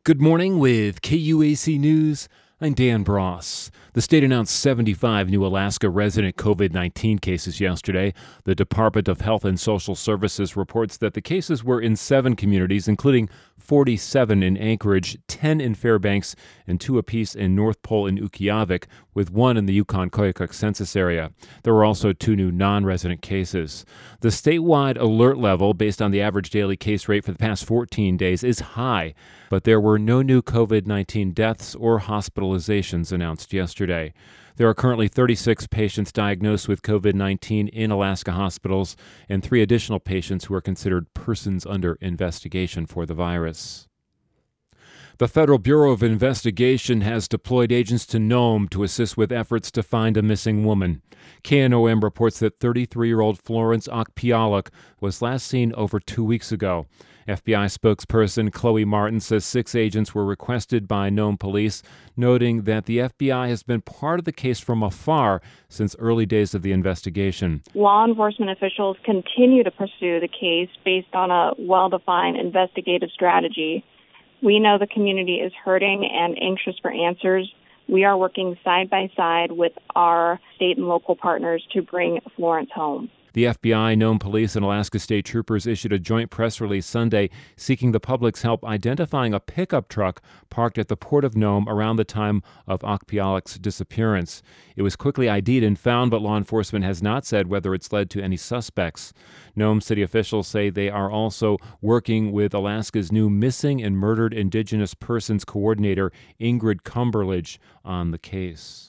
Good morning with KUAC News. I'm Dan Bross. The state announced 75 new Alaska resident COVID-19 cases yesterday. The Department of Health and Social Services reports that the cases were in 7 communities, including 47 in Anchorage, 10 in Fairbanks, and 2 apiece in North Pole and Utqiagvik, with 1 in the Yukon-Koyukuk census area. There were also 2 new non-resident cases. The statewide alert level, based on the average daily case rate for the past 14 days, is high, but there were no new COVID-19 deaths or hospitalizations announced yesterday. There are currently 36 patients diagnosed with COVID-19 in Alaska hospitals and 3 additional patients who are considered persons under investigation for the virus. The Federal Bureau of Investigation has deployed agents to Nome to assist with efforts to find a missing woman. KNOM reports that 33-year-old Florence Okpialuk was last seen over 2 weeks ago. FBI spokesperson Chloe Martin says 6 agents were requested by Nome police, noting that the FBI has been part of the case from afar since early days of the investigation. Law enforcement officials continue to pursue the case based on a well-defined investigative strategy. We know the community is hurting and anxious for answers. We are working side by side with our state and local partners to bring Florence home. The FBI, Nome Police, and Alaska State Troopers issued a joint press release Sunday seeking the public's help identifying a pickup truck parked at the Port of Nome around the time of Okpialuk's disappearance. It was quickly ID'd and found, but law enforcement has not said whether it's led to any suspects. Nome city officials say they are also working with Alaska's new Missing and Murdered Indigenous Persons Coordinator, Ingrid Cumberledge, on the case.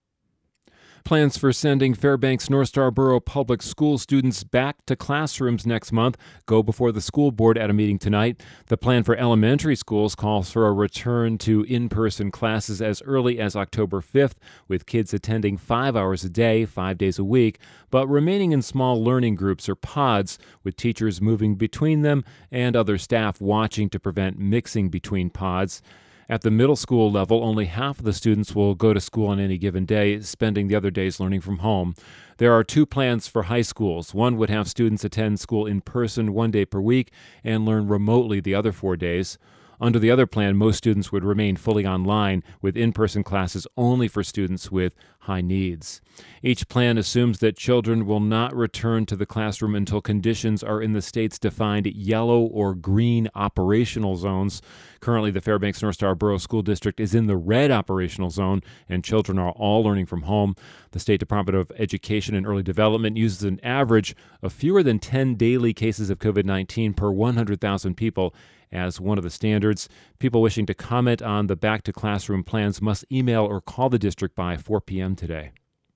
Plans for sending Fairbanks North Starborough Public School students back to classrooms next month go before the school board at a meeting tonight. The plan for elementary schools calls for a return to in-person classes as early as October 5th, with kids attending 5 hours a day, 5 days a week, but remaining in small learning groups or pods, with teachers moving between them and other staff watching to prevent mixing between pods. At the middle school level, only half of the students will go to school on any given day, spending the other days learning from home. There are 2 plans for high schools. One would have students attend school in person 1 day per week and learn remotely the other 4 days. Under the other plan, most students would remain fully online, with in-person classes only for students with high needs. Each plan assumes that children will not return to the classroom until conditions are in the state's defined yellow or green operational zones. Currently, the Fairbanks North Starborough School District is in the red operational zone, and children are all learning from home. The State Department of Education and Early Development uses an average of fewer than 10 daily cases of COVID-19 per 100,000 people as one of the standards. People wishing to comment on the back-to-classroom plans must email or call the district by 4 p.m. today.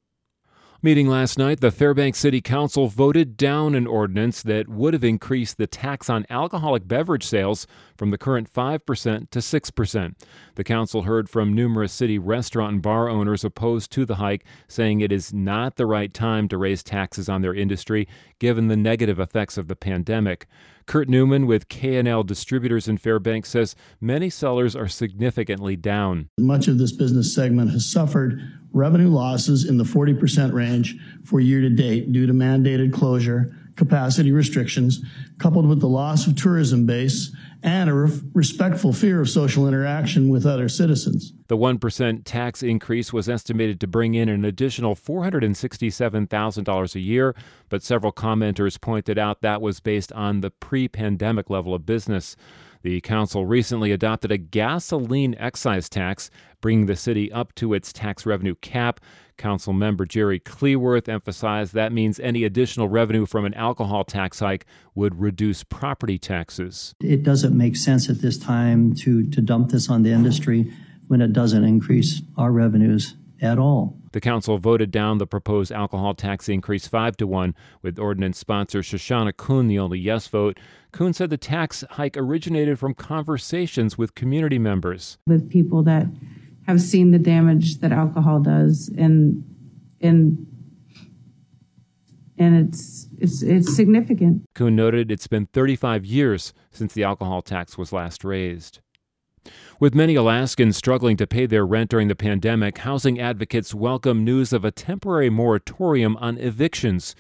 Meeting last night, the Fairbanks City Council voted down an ordinance that would have increased the tax on alcoholic beverage sales from the current 5% to 6%. The council heard from numerous city restaurant and bar owners opposed to the hike, saying it is not the right time to raise taxes on their industry, given the negative effects of the pandemic. Kurt Newman with K&L Distributors in Fairbanks says many sellers are significantly down. Much of this business segment has suffered revenue losses in the 40% range for year to date due to mandated closure, capacity restrictions, coupled with the loss of tourism base and a respectful fear of social interaction with other citizens. The 1% tax increase was estimated to bring in an additional $467,000 a year, but several commenters pointed out that was based on the pre-pandemic level of business. The council recently adopted a gasoline excise tax, bringing the city up to its tax revenue cap. Council member Jerry Cleworth emphasized that means any additional revenue from an alcohol tax hike would reduce property taxes. It doesn't make sense at this time to dump this on the industry when it doesn't increase our revenues at all. The council voted down the proposed alcohol tax increase 5-1, with ordinance sponsor Shoshana Kuhn the only yes vote. Kuhn said the tax hike originated from conversations with community members. With people that have seen the damage that alcohol does, and it's significant. Kuhn noted it's been 35 years since the alcohol tax was last raised. With many Alaskans struggling to pay their rent during the pandemic, housing advocates welcome news of a temporary moratorium on evictions.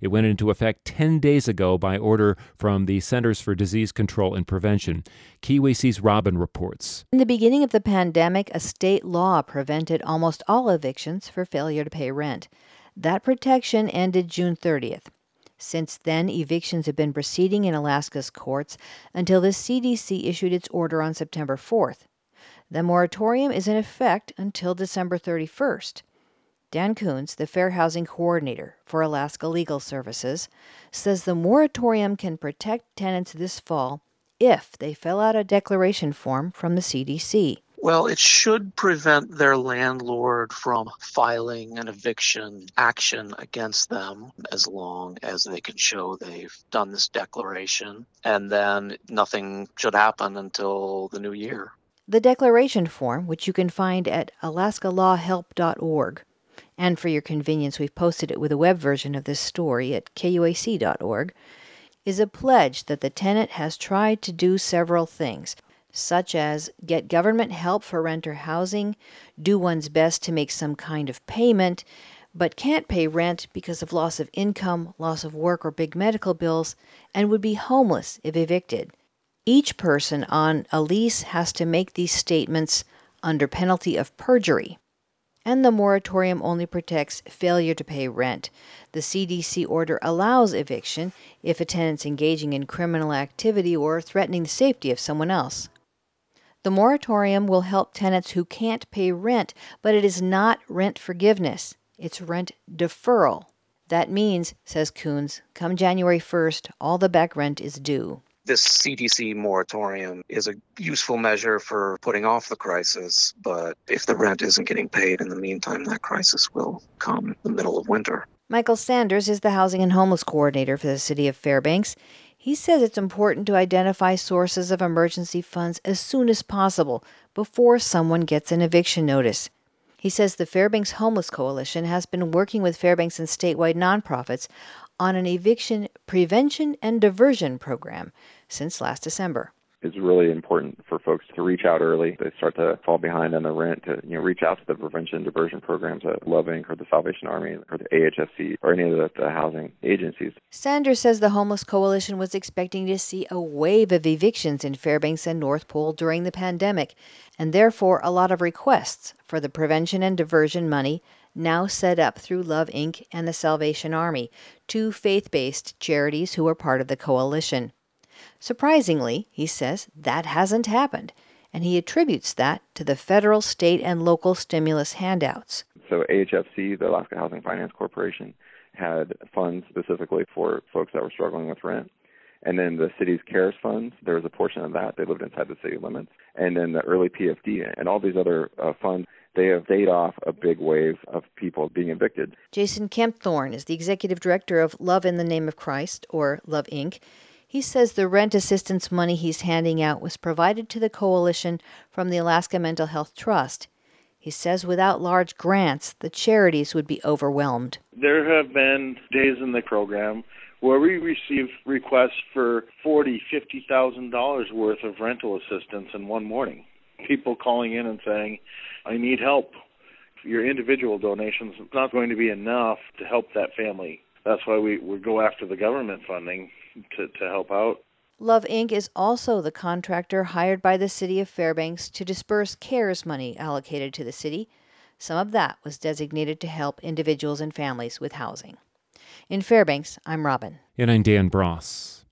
It went into effect 10 days ago by order from the Centers for Disease Control and Prevention. KUAC's Robin reports. In the beginning of the pandemic, a state law prevented almost all evictions for failure to pay rent. That protection ended June 30th. Since then, evictions have been proceeding in Alaska's courts until the CDC issued its order on September 4th. The moratorium is in effect until December 31st. Dan Coons, the Fair Housing Coordinator for Alaska Legal Services, says the moratorium can protect tenants this fall if they fill out a declaration form from the CDC. Well, it should prevent their landlord from filing an eviction action against them as long as they can show they've done this declaration, and then nothing should happen until the new year. The declaration form, which you can find at alaskalawhelp.org, and for your convenience, we've posted it with a web version of this story at kuac.org, is a pledge that the tenant has tried to do several things, such as get government help for renter housing, do one's best to make some kind of payment, but can't pay rent because of loss of income, loss of work, or big medical bills, and would be homeless if evicted. Each person on a lease has to make these statements under penalty of perjury. And the moratorium only protects failure to pay rent. The CDC order allows eviction if a tenant's engaging in criminal activity or threatening the safety of someone else. The moratorium will help tenants who can't pay rent, but it is not rent forgiveness. It's rent deferral. That means, says Coons, come January 1st, all the back rent is due. This CDC moratorium is a useful measure for putting off the crisis, but if the rent isn't getting paid in the meantime, that crisis will come in the middle of winter. Michael Sanders is the Housing and Homeless Coordinator for the City of Fairbanks. He says it's important to identify sources of emergency funds as soon as possible before someone gets an eviction notice. He says the Fairbanks Homeless Coalition has been working with Fairbanks and statewide nonprofits on an eviction prevention and diversion program since last December. It's really important for folks to reach out early. They start to fall behind on the rent to reach out to the prevention and diversion programs at Love Inc. or the Salvation Army or the AHFC or any of the housing agencies. Sanders says the Homeless Coalition was expecting to see a wave of evictions in Fairbanks and North Pole during the pandemic, and therefore a lot of requests for the prevention and diversion money now set up through Love Inc. and the Salvation Army, two faith-based charities who are part of the coalition. Surprisingly, he says, that hasn't happened, and he attributes that to the federal, state, and local stimulus handouts. So AHFC, the Alaska Housing Finance Corporation, had funds specifically for folks that were struggling with rent. And then the city's CARES funds, there was a portion of that. They lived inside the city limits. And then the early PFD and all these other funds, they have stayed off a big wave of people being evicted. Jason Kempthorne is the executive director of Love in the Name of Christ, or Love Inc. He says the rent assistance money he's handing out was provided to the coalition from the Alaska Mental Health Trust. He says without large grants, the charities would be overwhelmed. There have been days in the program where we receive requests for $40,000, $50,000 worth of rental assistance in one morning. People calling in and saying, I need help. Your individual donations is not going to be enough to help that family. That's why we go after the government funding to help out. Love Inc. is also the contractor hired by the City of Fairbanks to disperse CARES money allocated to the city. Some of that was designated to help individuals and families with housing. In Fairbanks, I'm Robin. And I'm Dan Bross.